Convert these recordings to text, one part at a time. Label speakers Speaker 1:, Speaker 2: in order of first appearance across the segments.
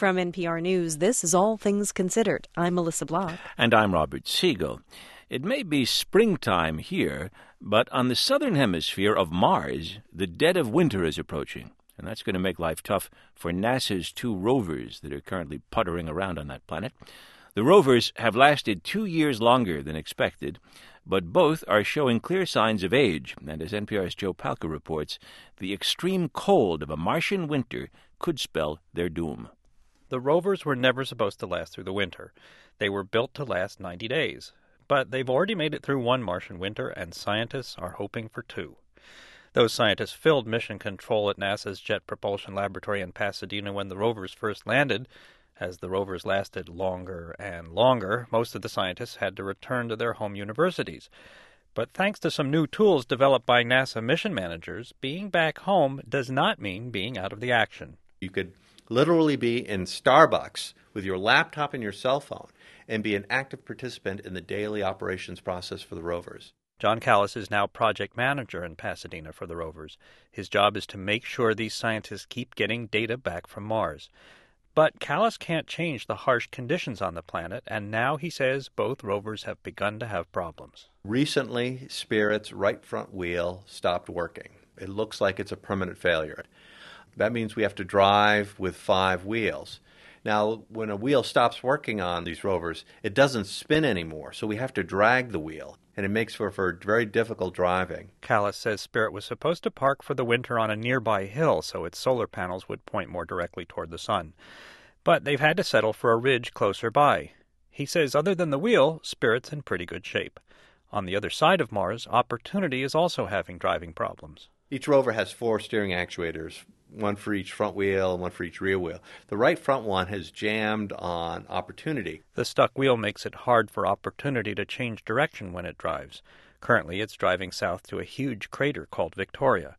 Speaker 1: From NPR News, this is All Things Considered. I'm Melissa Block.
Speaker 2: And I'm Robert Siegel. It may be springtime here, but on the southern hemisphere of Mars, the dead of winter is approaching. And that's going to make life tough for NASA's two rovers that are currently puttering around on that planet. The rovers have lasted 2 years longer than expected, but both are showing clear signs of age. And as NPR's Joe Palca reports, the extreme cold of a Martian winter could spell their doom.
Speaker 3: The rovers were never supposed to last through the winter. They were built to last 90 days. But they've already made it through one Martian winter, and scientists are hoping for two. Those scientists filled mission control at NASA's Jet Propulsion Laboratory in Pasadena when the rovers first landed. As the rovers lasted longer and longer, most of the scientists had to return to their home universities. But thanks to some new tools developed by NASA mission managers, being back home does not mean being out of the action.
Speaker 4: You could literally be in Starbucks with your laptop and your cell phone and be an active participant in the daily operations process for the rovers.
Speaker 3: John Callis is now project manager in Pasadena for the rovers. His job is to make sure these scientists keep getting data back from Mars. But Callis can't change the harsh conditions on the planet, and now he says both rovers have begun to have problems.
Speaker 4: Recently, Spirit's right front wheel stopped working. It looks like it's a permanent failure. That means we have to drive with 5 wheels. Now, when a wheel stops working on these rovers, it doesn't spin anymore, so we have to drag the wheel, and it makes for very difficult driving.
Speaker 3: Callis says Spirit was supposed to park for the winter on a nearby hill so its solar panels would point more directly toward the sun. But they've had to settle for a ridge closer by. He says other than the wheel, Spirit's in pretty good shape. On the other side of Mars, Opportunity is also having driving problems.
Speaker 4: Each rover has 4 steering actuators, one for each front wheel and one for each rear wheel. The right front one has jammed on Opportunity.
Speaker 3: The stuck wheel makes it hard for Opportunity to change direction when it drives. Currently, it's driving south to a huge crater called Victoria.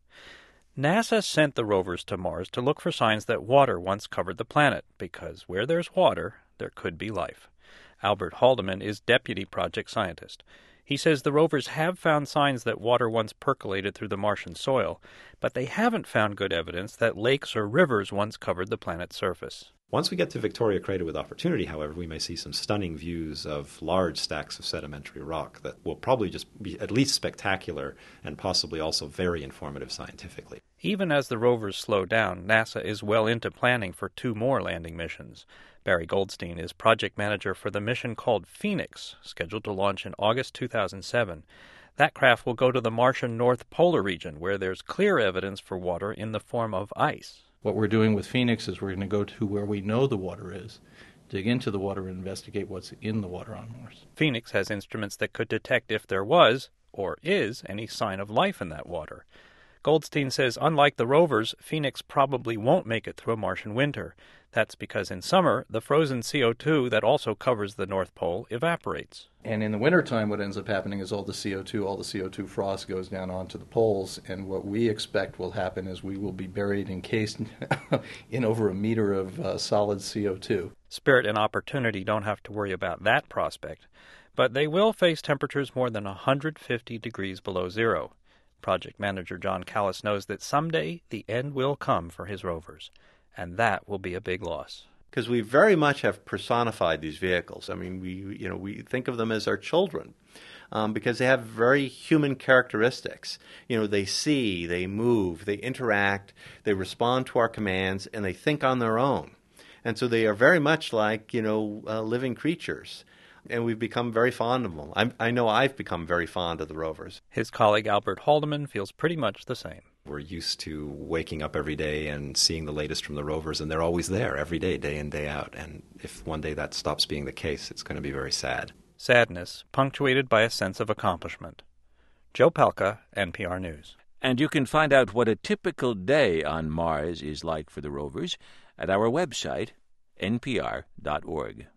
Speaker 3: NASA sent the rovers to Mars to look for signs that water once covered the planet, because where there's water, there could be life. Albert Haldeman is deputy project scientist. He says the rovers have found signs that water once percolated through the Martian soil, but they haven't found good evidence that lakes or rivers once covered the planet's surface.
Speaker 5: Once we get to Victoria Crater with Opportunity, however, we may see some stunning views of large stacks of sedimentary rock that will probably just be at least spectacular and possibly also very informative scientifically.
Speaker 3: Even as the rovers slow down, NASA is well into planning for 2 more landing missions. Barry Goldstein is project manager for the mission called Phoenix, scheduled to launch in August 2007. That craft will go to the Martian North Polar region, where there's clear evidence for water in the form of ice.
Speaker 6: What we're doing with Phoenix is we're going to go to where we know the water is, dig into the water and investigate what's in the water on Mars.
Speaker 3: Phoenix has instruments that could detect if there was, or is, any sign of life in that water. Goldstein says unlike the rovers, Phoenix probably won't make it through a Martian winter. That's because in summer, the frozen CO2 that also covers the North Pole evaporates.
Speaker 6: And in the wintertime, what ends up happening is all the CO2 frost goes down onto the poles, and what we expect will happen is we will be buried, encased in over a meter of solid CO2.
Speaker 3: Spirit and Opportunity don't have to worry about that prospect, but they will face temperatures more than 150 degrees below zero. Project manager John Callis knows that someday the end will come for his rovers, and that will be a big loss.
Speaker 4: Because we very much have personified these vehicles. I mean, we think of them as our children because they have very human characteristics. They see, they move, they interact, they respond to our commands, and they think on their own. And so they are very much like, living creatures. And we've become very fond of them. I know I've become very fond of the rovers.
Speaker 3: His colleague Albert Haldeman feels pretty much the same.
Speaker 5: We're used to waking up every day and seeing the latest from the rovers, and they're always there every day, day in, day out. And if one day that stops being the case, it's going to be very sad.
Speaker 3: Sadness, punctuated by a sense of accomplishment. Joe Palca, NPR News.
Speaker 2: And you can find out what a typical day on Mars is like for the rovers at our website, npr.org.